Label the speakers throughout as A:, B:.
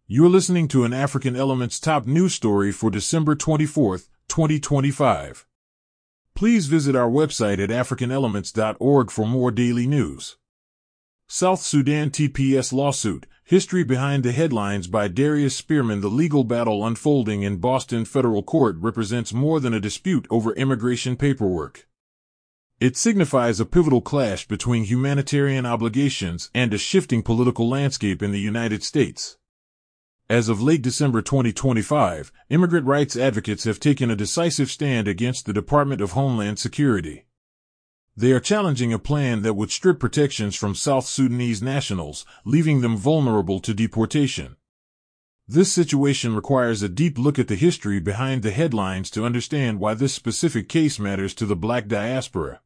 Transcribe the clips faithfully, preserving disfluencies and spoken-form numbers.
A: You're listening to an African Elements top news story for December twenty-fourth, twenty twenty-five. Please visit our website at african elements dot org for more daily news. South Sudan T P S lawsuit, history behind the headlines by Darius Spearman. The legal battle unfolding in Boston federal court represents more than a dispute over immigration paperwork. It signifies a pivotal clash between humanitarian obligations and a shifting political landscape in the United States. As of late December twenty twenty-five, immigrant rights advocates have taken a decisive stand against the Department of Homeland Security. They are challenging a plan that would strip protections from South Sudanese nationals, leaving them vulnerable to deportation. This situation requires a deep look at the history behind the headlines to understand why this specific case matters to the Black diaspora.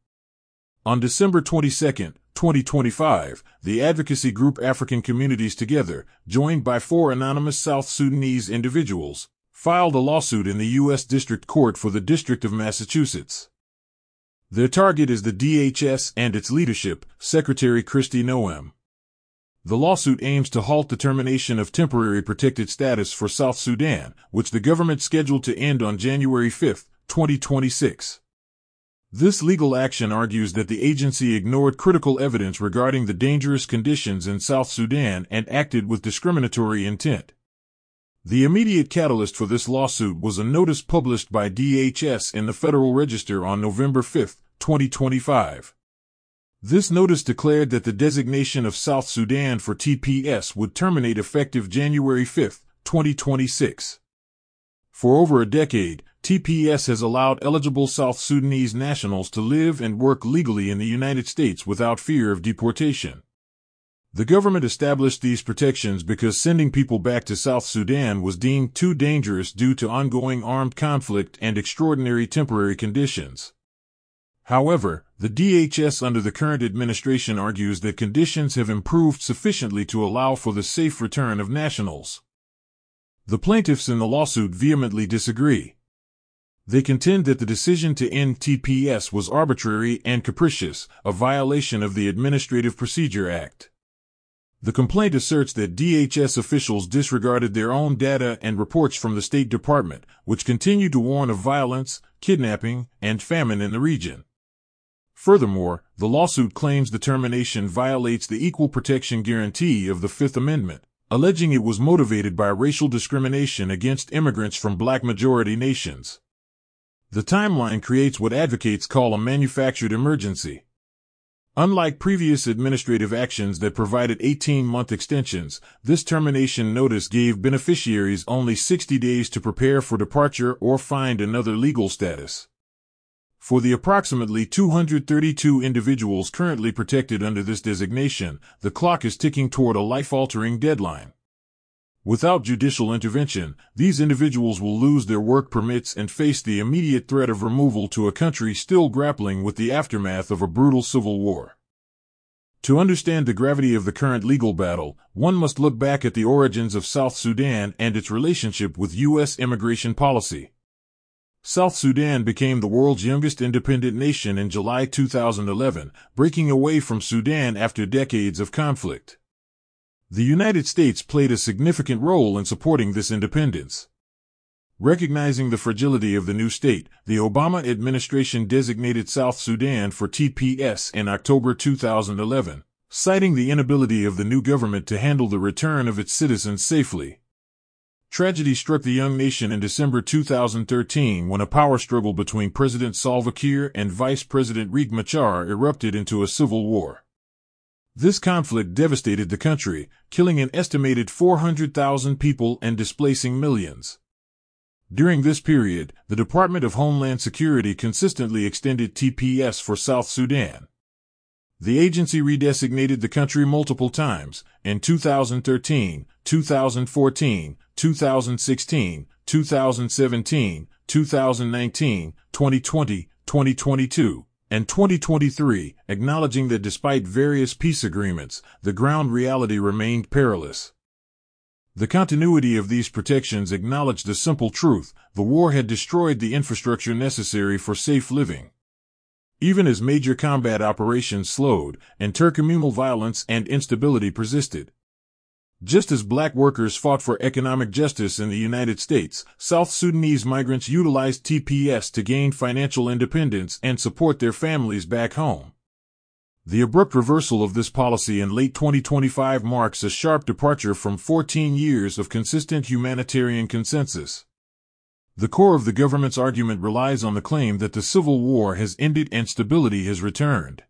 A: On December twenty-second, twenty twenty-five, the advocacy group African Communities Together, joined by four anonymous South Sudanese individuals, filed a lawsuit in the U S District Court for the District of Massachusetts. Their target is the D H S and its leadership, Secretary Kristi Noem. The lawsuit aims to halt the termination of temporary protected status for South Sudan, which the government scheduled to end on January fifth, twenty twenty-six. This legal action argues that the agency ignored critical evidence regarding the dangerous conditions in South Sudan and acted with discriminatory intent. The immediate catalyst for this lawsuit was a notice published by D H S in the Federal Register on November fifth, twenty twenty-five. This notice declared that the designation of South Sudan for T P S would terminate effective January fifth, twenty twenty-six. For over a decade, T P S has allowed eligible South Sudanese nationals to live and work legally in the United States without fear of deportation. The government established these protections because sending people back to South Sudan was deemed too dangerous due to ongoing armed conflict and extraordinary temporary conditions. However, the D H S under the current administration argues that conditions have improved sufficiently to allow for the safe return of nationals. The plaintiffs in the lawsuit vehemently disagree. They contend that the decision to end T P S was arbitrary and capricious, a violation of the Administrative Procedure Act. The complaint asserts that D H S officials disregarded their own data and reports from the State Department, which continue to warn of violence, kidnapping, and famine in the region. Furthermore, the lawsuit claims the termination violates the Equal Protection Guarantee of the Fifth Amendment, alleging it was motivated by racial discrimination against immigrants from black-majority nations. The timeline creates what advocates call a manufactured emergency. Unlike previous administrative actions that provided eighteen-month extensions, this termination notice gave beneficiaries only sixty days to prepare for departure or find another legal status. For the approximately two hundred thirty-two individuals currently protected under this designation, the clock is ticking toward a life-altering deadline. Without judicial intervention, these individuals will lose their work permits and face the immediate threat of removal to a country still grappling with the aftermath of a brutal civil war. To understand the gravity of the current legal battle, one must look back at the origins of South Sudan and its relationship with U S immigration policy. South Sudan became the world's youngest independent nation in July two thousand eleven, breaking away from Sudan after decades of conflict. The United States played a significant role in supporting this independence. Recognizing the fragility of the new state, the Obama administration designated South Sudan for T P S in October two thousand eleven, citing the inability of the new government to handle the return of its citizens safely. Tragedy struck the young nation in December two thousand thirteen when a power struggle between President Salva Kiir and Vice President Riek Machar erupted into a civil war. This conflict devastated the country, killing an estimated four hundred thousand people and displacing millions. During this period, the Department of Homeland Security consistently extended T P S for South Sudan. The agency redesignated the country multiple times, in two thousand thirteen, two thousand fourteen, two thousand sixteen, two thousand seventeen, two thousand nineteen, twenty twenty, twenty twenty-two. And twenty twenty-three, acknowledging that despite various peace agreements, the ground reality remained perilous. The continuity of these protections acknowledged the simple truth: the war had destroyed the infrastructure necessary for safe living. Even as major combat operations slowed, intercommunal violence and instability persisted. Just as black workers fought for economic justice in the United States, South Sudanese migrants utilized T P S to gain financial independence and support their families back home. The abrupt reversal of this policy in late twenty twenty-five marks a sharp departure from fourteen years of consistent humanitarian consensus. The core of the government's argument relies on the claim that the civil war has ended and stability has returned.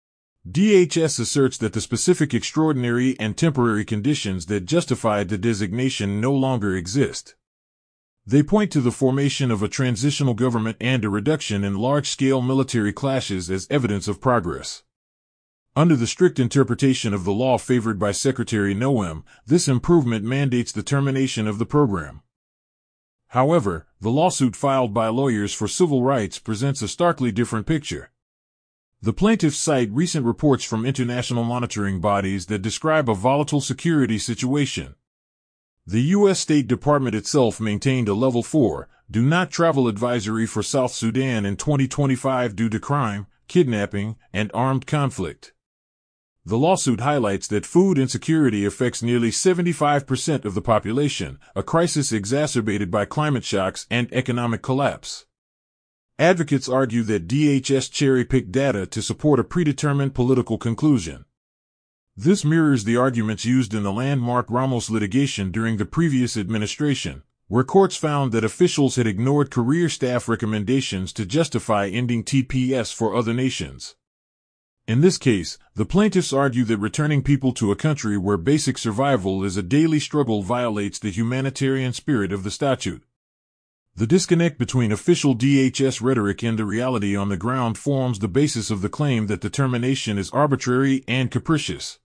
A: D H S asserts that the specific extraordinary and temporary conditions that justified the designation no longer exist. They point to the formation of a transitional government and a reduction in large-scale military clashes as evidence of progress. Under the strict interpretation of the law favored by Secretary Noem, this improvement mandates the termination of the program. However, the lawsuit filed by lawyers for civil rights presents a starkly different picture. The plaintiffs cite recent reports from international monitoring bodies that describe a volatile security situation. The U S State Department itself maintained a Level four, do not travel advisory for South Sudan in twenty twenty-five due to crime, kidnapping, and armed conflict. The lawsuit highlights that food insecurity affects nearly seventy-five percent of the population, a crisis exacerbated by climate shocks and economic collapse. Advocates argue that D H S cherry-picked data to support a predetermined political conclusion. This mirrors the arguments used in the landmark Ramos litigation during the previous administration, where courts found that officials had ignored career staff recommendations to justify ending T P S for other nations. In this case, the plaintiffs argue that returning people to a country where basic survival is a daily struggle violates the humanitarian spirit of the statute. The disconnect between official D H S rhetoric and the reality on the ground forms the basis of the claim that the termination is arbitrary and capricious.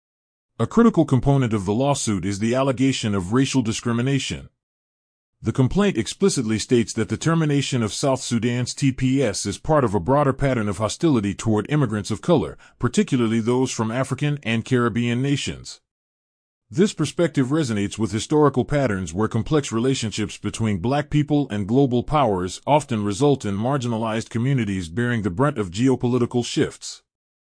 A: A critical component of the lawsuit is the allegation of racial discrimination. The complaint explicitly states that the termination of South Sudan's T P S is part of a broader pattern of hostility toward immigrants of color, particularly those from African and Caribbean nations. This perspective resonates with historical patterns where complex relationships between black people and global powers often result in marginalized communities bearing the brunt of geopolitical shifts.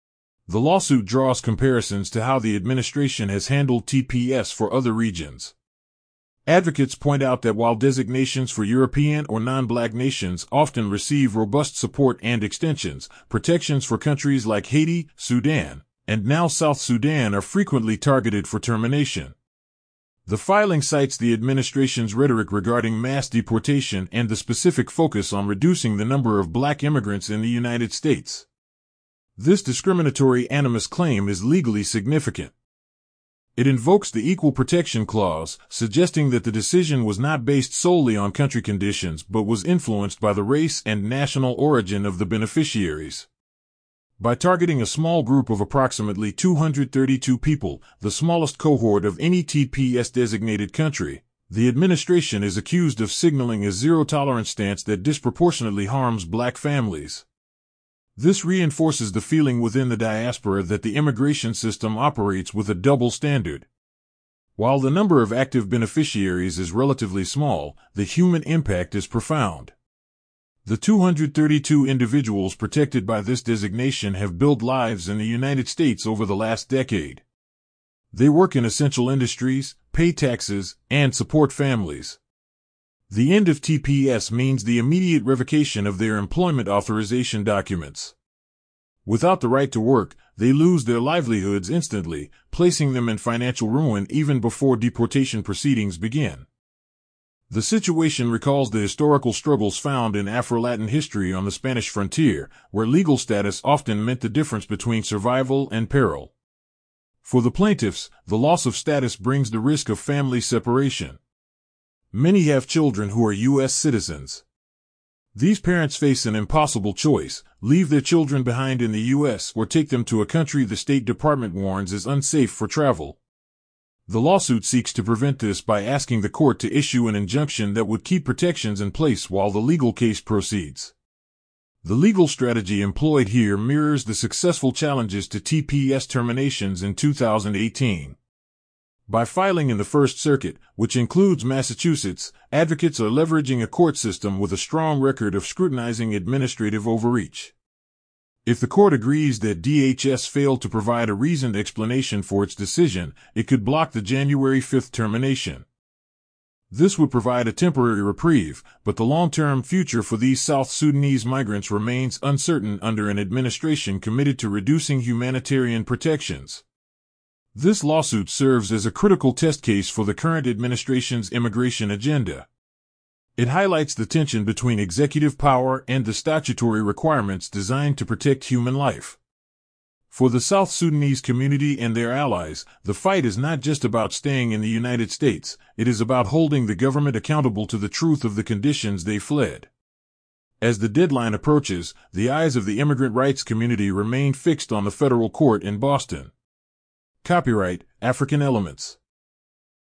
A: The lawsuit draws comparisons to how the administration has handled T P S for other regions. Advocates point out that while designations for European or non-black nations often receive robust support and extensions, protections for countries like Haiti, Sudan, and now South Sudan are frequently targeted for termination. The filing cites the administration's rhetoric regarding mass deportation and the specific focus on reducing the number of black immigrants in the United States. This discriminatory animus claim is legally significant. It invokes the Equal Protection Clause, suggesting that the decision was not based solely on country conditions but was influenced by the race and national origin of the beneficiaries. By targeting a small group of approximately two hundred thirty-two people, the smallest cohort of any T P S-designated country, the administration is accused of signaling a zero-tolerance stance that disproportionately harms black families. This reinforces the feeling within the diaspora that the immigration system operates with a double standard. While the number of active beneficiaries is relatively small, the human impact is profound. The two hundred thirty-two individuals protected by this designation have built lives in the United States over the last decade. They work in essential industries, pay taxes, and support families. The end of T P S means the immediate revocation of their employment authorization documents. Without the right to work, they lose their livelihoods instantly, placing them in financial ruin even before deportation proceedings begin. The situation recalls the historical struggles found in Afro-Latin history on the Spanish frontier, where legal status often meant the difference between survival and peril. For the plaintiffs, the loss of status brings the risk of family separation. Many have children who are U S citizens. These parents face an impossible choice: leave their children behind in the U S or take them to a country the State Department warns is unsafe for travel. The lawsuit seeks to prevent this by asking the court to issue an injunction that would keep protections in place while the legal case proceeds. The legal strategy employed here mirrors the successful challenges to T P S terminations in two thousand eighteen. By filing in the First Circuit, which includes Massachusetts, advocates are leveraging a court system with a strong record of scrutinizing administrative overreach. If the court agrees that D H S failed to provide a reasoned explanation for its decision, it could block the January fifth termination. This would provide a temporary reprieve, but the long-term future for these South Sudanese migrants remains uncertain under an administration committed to reducing humanitarian protections. This lawsuit serves as a critical test case for the current administration's immigration agenda. It highlights the tension between executive power and the statutory requirements designed to protect human life. For the South Sudanese community and their allies, the fight is not just about staying in the United States, it is about holding the government accountable to the truth of the conditions they fled. As the deadline approaches, the eyes of the immigrant rights community remain fixed on the federal court in Boston. Copyright African Elements.